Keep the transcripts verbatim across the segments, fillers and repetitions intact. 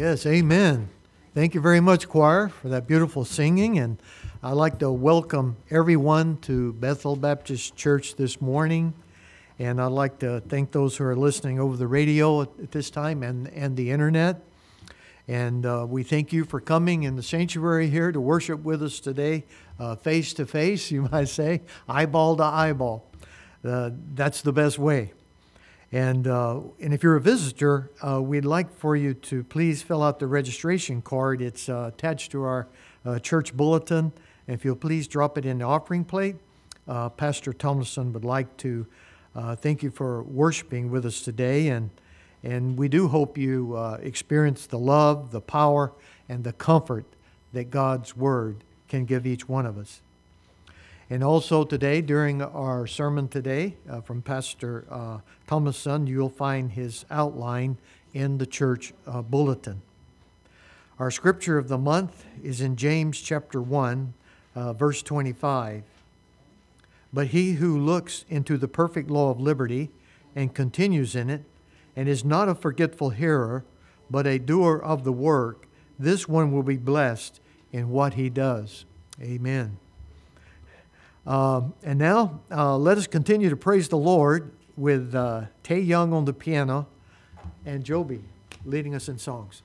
Yes, amen. Thank you very much, choir, for that beautiful singing. And I'd like to welcome everyone to Bethel Baptist Church this morning. And I'd like to thank those who are listening over the radio at this time and, and the internet. And uh, we thank you for coming in the sanctuary here to worship with us today, uh, face to face, you might say, eyeball to eyeball. Uh, that's the best way. And uh, and if you're a visitor, uh, we'd like for you to please fill out the registration card. It's uh, attached to our uh, church bulletin. And if you'll please drop it in the offering plate, uh, Pastor Tomlinson would like to uh, thank you for worshiping with us today. And and we do hope you uh, experience the love, the power, and the comfort that God's Word can give each one of us. And also today, during our sermon today uh, from Pastor uh, Tomlinson, you'll find his outline in the church uh, bulletin. Our scripture of the month is in James chapter one, uh, verse twenty-five. But he who looks into the perfect law of liberty and continues in it, and is not a forgetful hearer, but a doer of the work, this one will be blessed in what he does. Amen. Um, and now, uh, let us continue to praise the Lord with uh, Tay Young on the piano and Joby leading us in songs.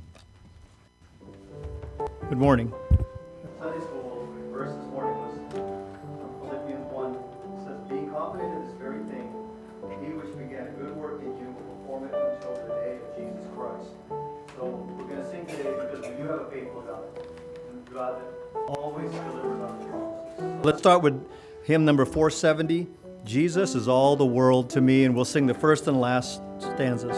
Good morning. Sunday school verse this morning was from Philippians one. It says, being confident in this very thing, he which began a good work in you will perform it until the day of Jesus Christ. So we're going to sing today because we do have a faithful God. And God that always delivers on his promises. Let's start with hymn number four seventy, Jesus is all the world to me, and we'll sing the first and last stanzas.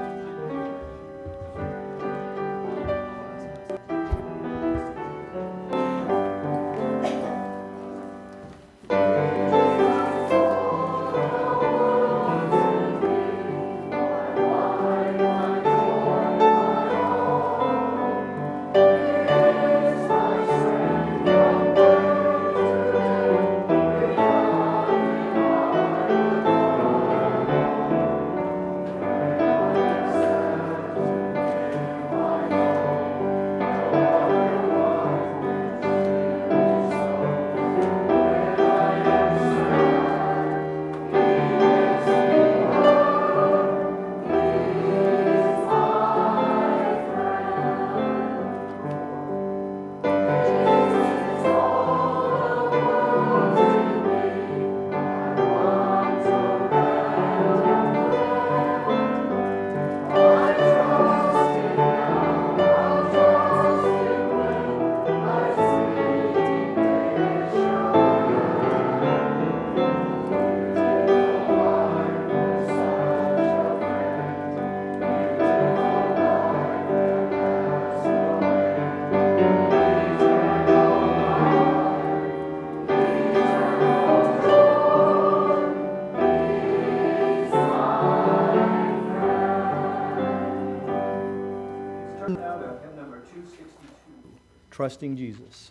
Trusting Jesus.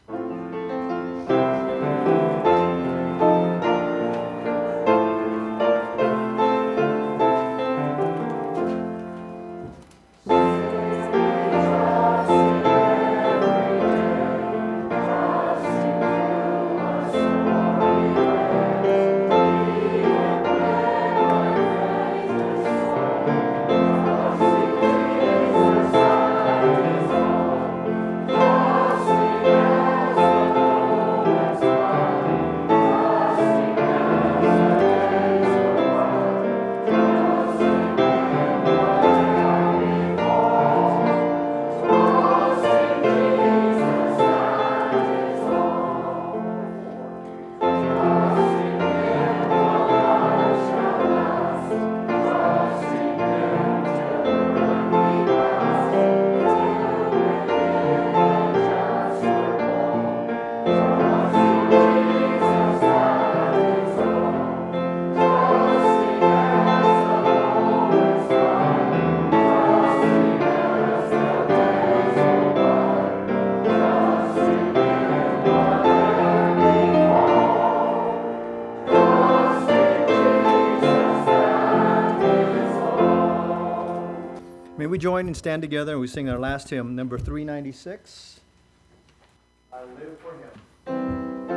Trusting we join and stand together and we sing our last hymn, number three ninety-six? I live for him.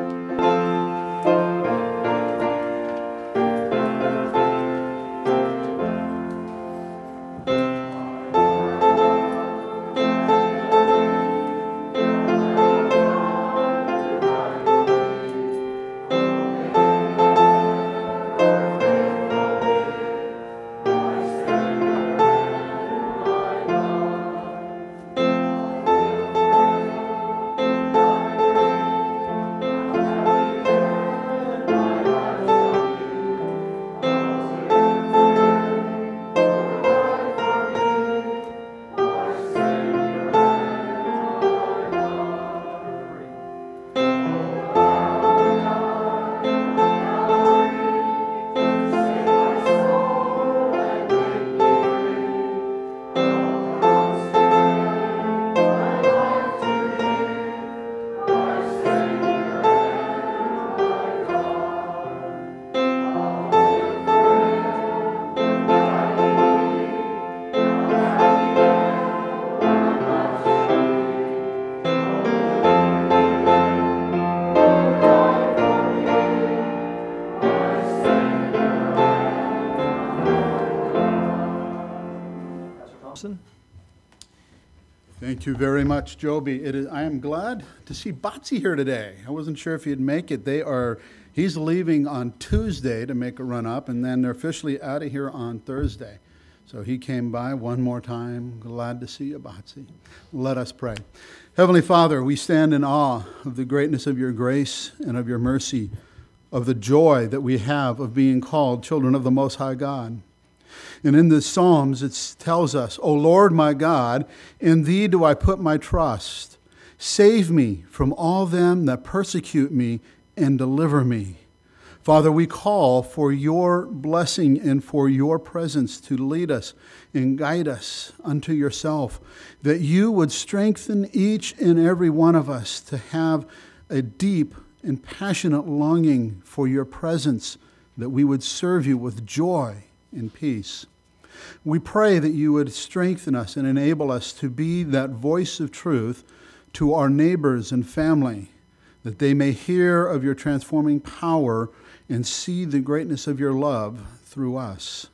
Thank you very much, Joby. It is, I am glad to see Botsy here today. I wasn't sure if he'd make it. They are, he's leaving on Tuesday to make a run up, and then they're officially out of here on Thursday. So he came by one more time. Glad to see you, Botsy. Let us pray. Heavenly Father, we stand in awe of the greatness of your grace and of your mercy, of the joy that we have of being called children of the Most High God. And in the Psalms, it tells us, O Lord my God, in thee do I put my trust. Save me from all them that persecute me and deliver me. Father, we call for your blessing and for your presence to lead us and guide us unto yourself, that you would strengthen each and every one of us to have a deep and passionate longing for your presence, that we would serve you with joy and peace. We pray that you would strengthen us and enable us to be that voice of truth to our neighbors and family, that they may hear of your transforming power and see the greatness of your love through us.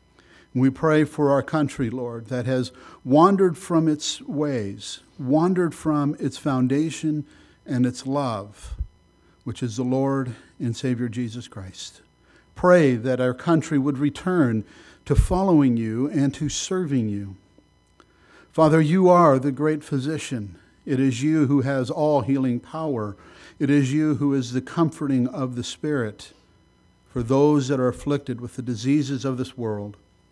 We pray for our country, Lord, that has wandered from its ways, wandered from its foundation and its love, which is the Lord and Savior Jesus Christ. Pray that our country would return to following you and to serving you. Father, you are the great physician. It is you who has all healing power. It is you who is the comforting of the Spirit for those that are afflicted with the diseases of this world.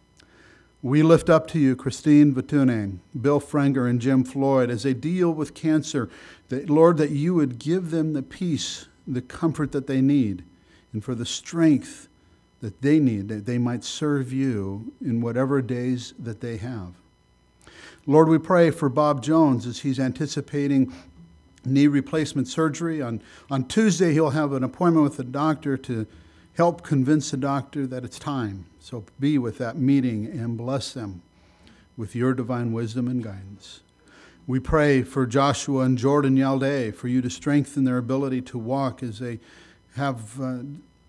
We lift up to you Christine Vatunen, Bill Frenger, and Jim Floyd as they deal with cancer. That, Lord, that you would give them the peace, the comfort that they need, and for the strength that they need, that they might serve you in whatever days that they have. Lord, we pray for Bob Jones as he's anticipating knee replacement surgery. On, on Tuesday, he'll have an appointment with the doctor to help convince the doctor that it's time. So be with that meeting and bless them with your divine wisdom and guidance. We pray for Joshua and Jordan Yalday, for you to strengthen their ability to walk as they have uh,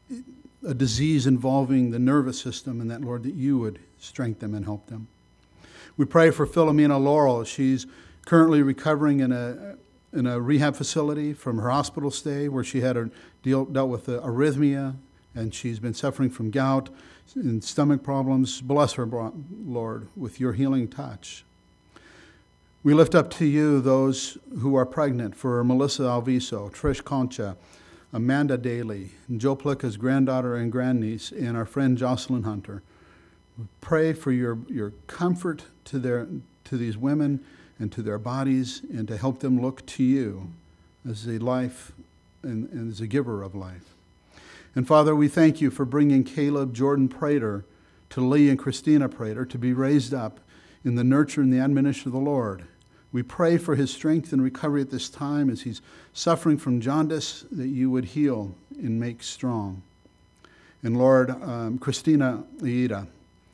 a disease involving the nervous system, and that, Lord, that you would strengthen them and help them. We pray for Philomena Laurel. She's currently recovering in a in a rehab facility from her hospital stay, where she had a deal, dealt with a arrhythmia, and she's been suffering from gout and stomach problems. Bless her, Lord, with your healing touch. We lift up to you those who are pregnant, for Melissa Alviso, Trish Concha, Amanda Daly, and Joe Plica's granddaughter and grandniece, and our friend Jocelyn Hunter. We pray for your, your comfort to their to these women and to their bodies, and to help them look to you as a life and, and as a giver of life. And Father, we thank you for bringing Caleb Jordan Prater to Lee and Christina Prater to be raised up in the nurture and the admonition of the Lord. We pray for his strength and recovery at this time as he's suffering from jaundice, that you would heal and make strong. And Lord, um, Christina Iida,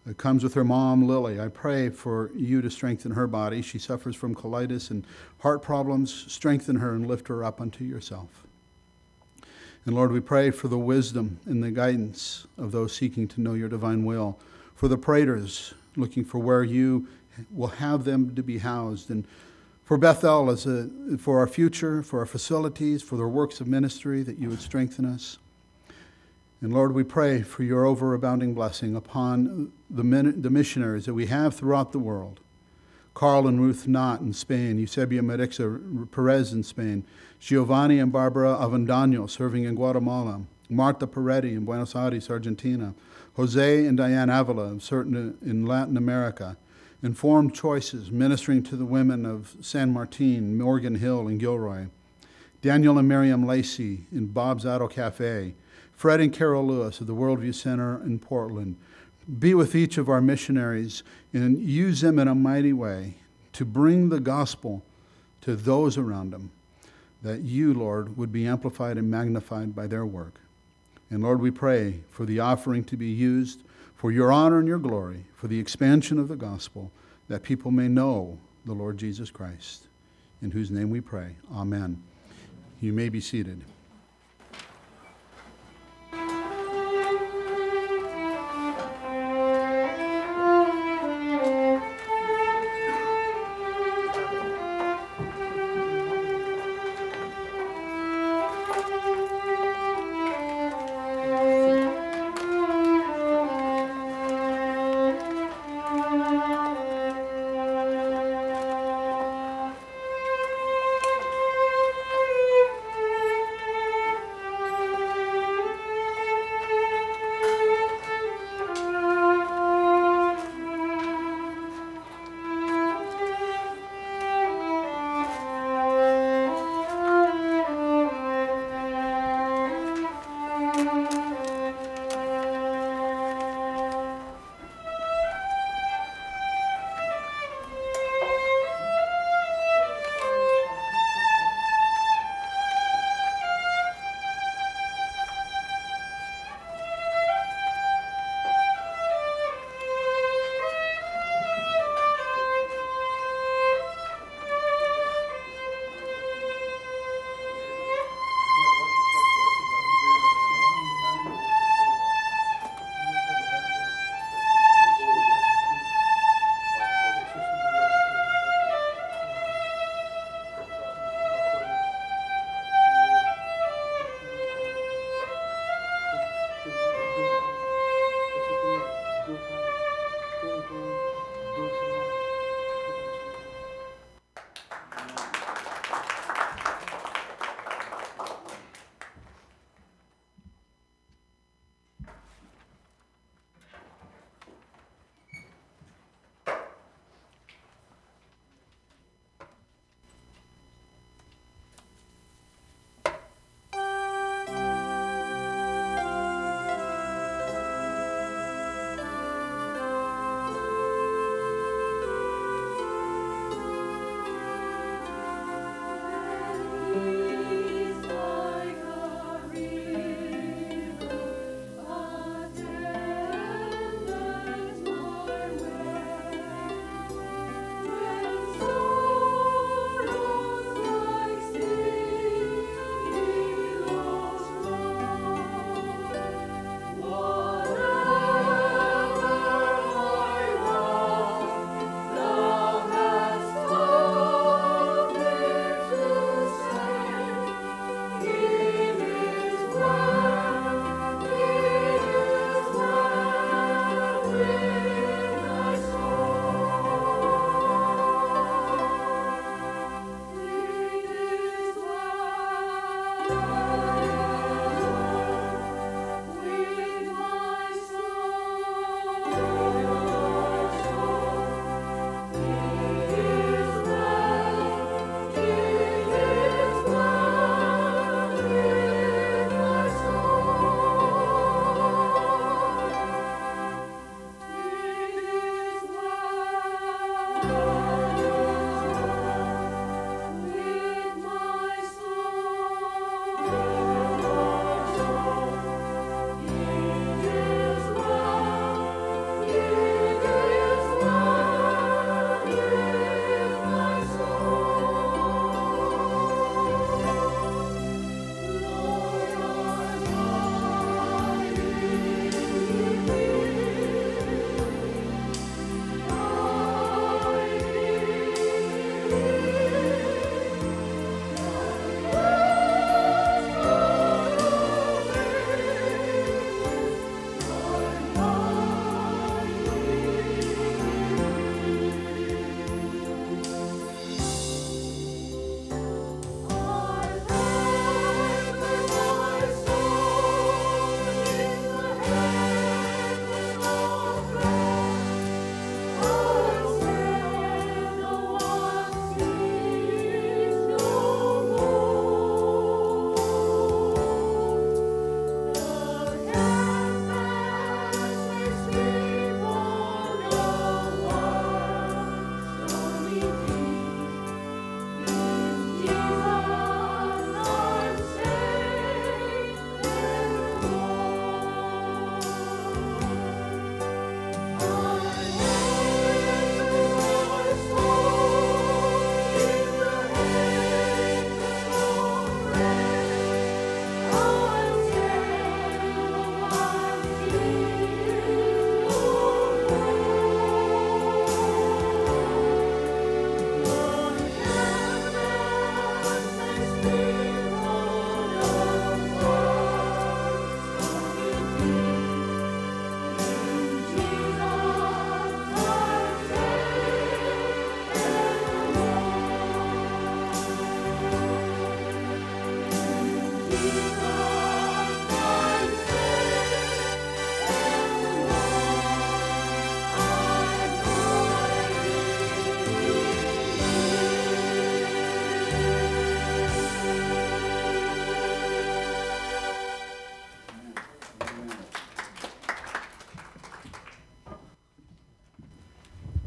that comes with her mom, Lily. I pray for you to strengthen her body. She suffers from colitis and heart problems. Strengthen her and lift her up unto yourself. And Lord, we pray for the wisdom and the guidance of those seeking to know your divine will, for the praters looking for where you will have them to be housed, and for Bethel as a, for our future, for our facilities, for their works of ministry, that you would strengthen us. And Lord, we pray for your overabounding blessing upon the, min- the missionaries that we have throughout the world. Carl and Ruth Knott in Spain, Eusebia Marixa Perez in Spain, Giovanni and Barbara Avendano serving in Guatemala, Marta Peretti in Buenos Aires, Argentina, Jose and Diane Avila certain in Latin America, Informed Choices ministering to the women of San Martin, Morgan Hill, and Gilroy, Daniel and Miriam Lacey in Bob's Auto Cafe, Fred and Carol Lewis of the Worldview Center in Portland. Be with each of our missionaries and use them in a mighty way to bring the gospel to those around them, that you, Lord, would be amplified and magnified by their work. And Lord, we pray for the offering to be used for your honor and your glory, for the expansion of the gospel, that people may know the Lord Jesus Christ, in whose name we pray. Amen. You may be seated.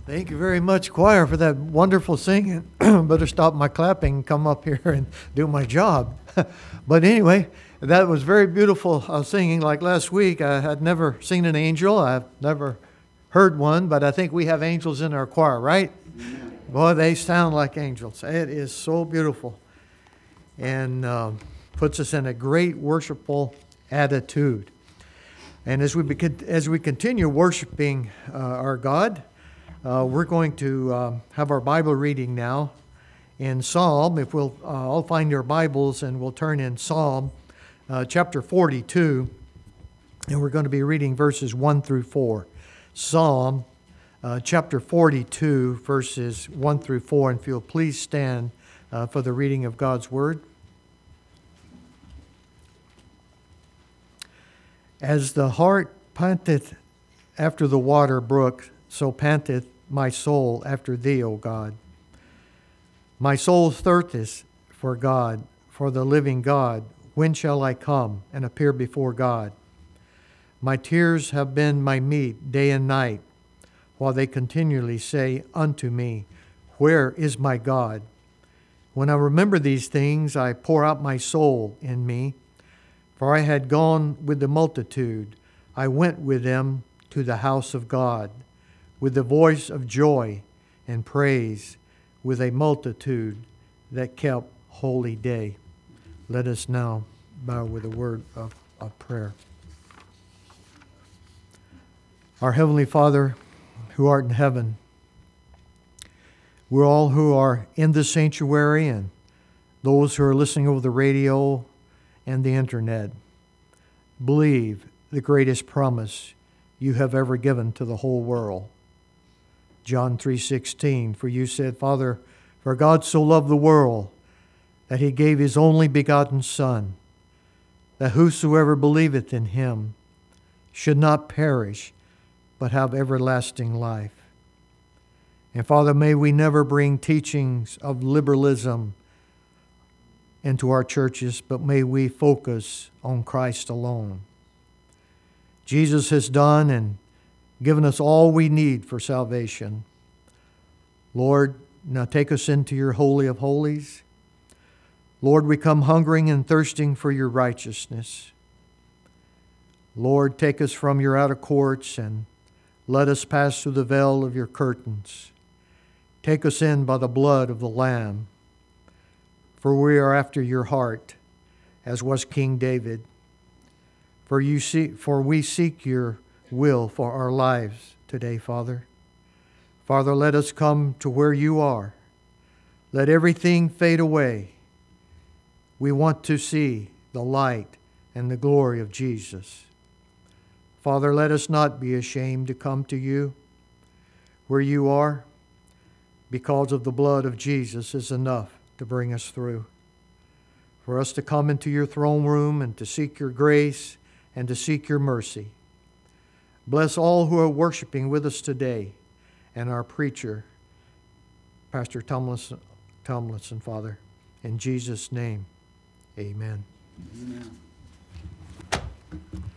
Thank you very much, choir, for that wonderful singing. Better stop my clapping and come up here and do my job. But anyway, that was very beautiful uh, singing. Like last week, I had never seen an angel. I've never heard one, but I think we have angels in our choir, right? Amen. Boy, they sound like angels. It is so beautiful, and uh, puts us in a great worshipful attitude. And as we begin, as we continue worshiping uh, our God, uh, we're going to uh, have our Bible reading now in Psalm. If we'll uh, all find your Bibles, and we'll turn in Psalm uh, chapter forty-two, and we're going to be reading verses one through four. Psalm uh, chapter forty-two, verses one through four. And if you'll please stand uh, for the reading of God's Word. As the hart panteth after the water brook, so panteth my soul after thee, O God. My soul thirsteth for God, for the living God. When shall I come and appear before God? My tears have been my meat day and night, while they continually say unto me, Where is my God? When I remember these things, I pour out my soul in me. For I had gone with the multitude, I went with them to the house of God, with the voice of joy and praise, with a multitude that kept holy day. Let us now bow with a word of, of prayer. Our Heavenly Father, who art in heaven, we're all who are in the sanctuary and those who are listening over the radio and the internet, believe the greatest promise you have ever given to the whole world. John three sixteen, for you said, Father, for God so loved the world that he gave his only begotten Son, that whosoever believeth in him should not perish, but have everlasting life. And Father, may we never bring teachings of liberalism into our churches, but may we focus on Christ alone. Jesus has done and given us all we need for salvation. Lord, now take us into your Holy of Holies. Lord, we come hungering and thirsting for your righteousness. Lord, take us from your outer courts and let us pass through the veil of your curtains. Take us in by the blood of the Lamb. For we are after your heart, as was King David. For you see, for we seek your will for our lives today, Father. Father, let us come to where you are. Let everything fade away. We want to see the light and the glory of Jesus. Father, let us not be ashamed to come to you where you are, because of the blood of Jesus is enough to bring us through. For us to come into your throne room and to seek your grace and to seek your mercy. Bless all who are worshiping with us today, and our preacher, Pastor Tomlinson, Tomlinson, Father. In Jesus' name, amen. Amen.